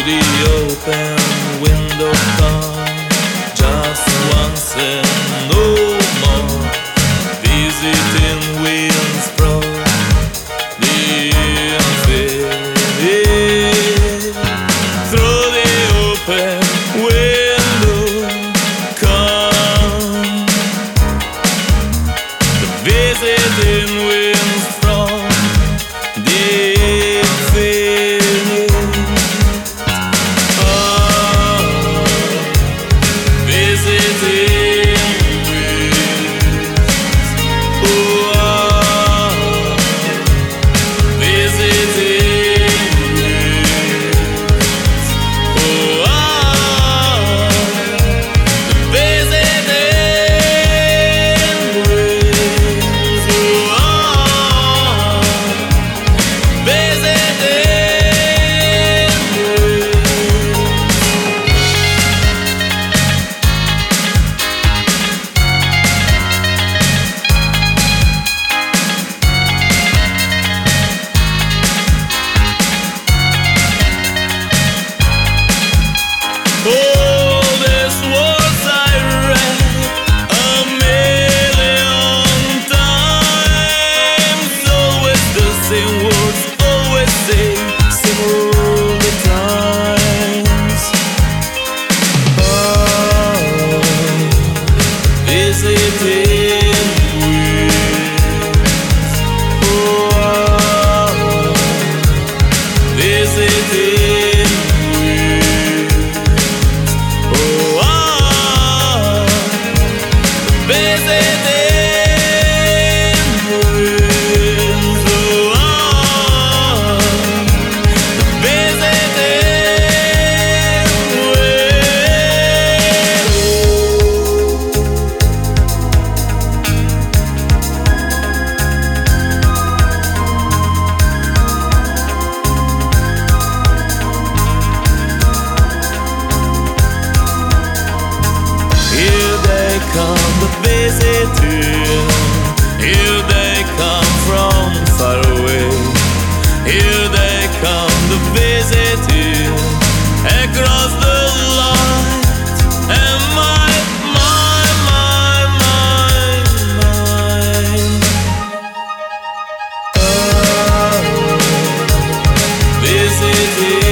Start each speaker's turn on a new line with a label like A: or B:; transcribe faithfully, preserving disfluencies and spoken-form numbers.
A: the open window come, just once and no more, visiting winds from the infinite. Through the open window come, the visiting winds from the infinite. Oh, visiting winds. Oh, visiting winds. Oh, the visiting winds. Oh, all these words I read a million times, always the same words, always same, same all the times. Oh, visiting winds. Oh, visiting winds. Oh, visiting winds. Oh, visiting Here they come, the visiting. Here they come from far away. Here they come, the visiting. Across the light and my, my, my, my, mind. Oh, visiting.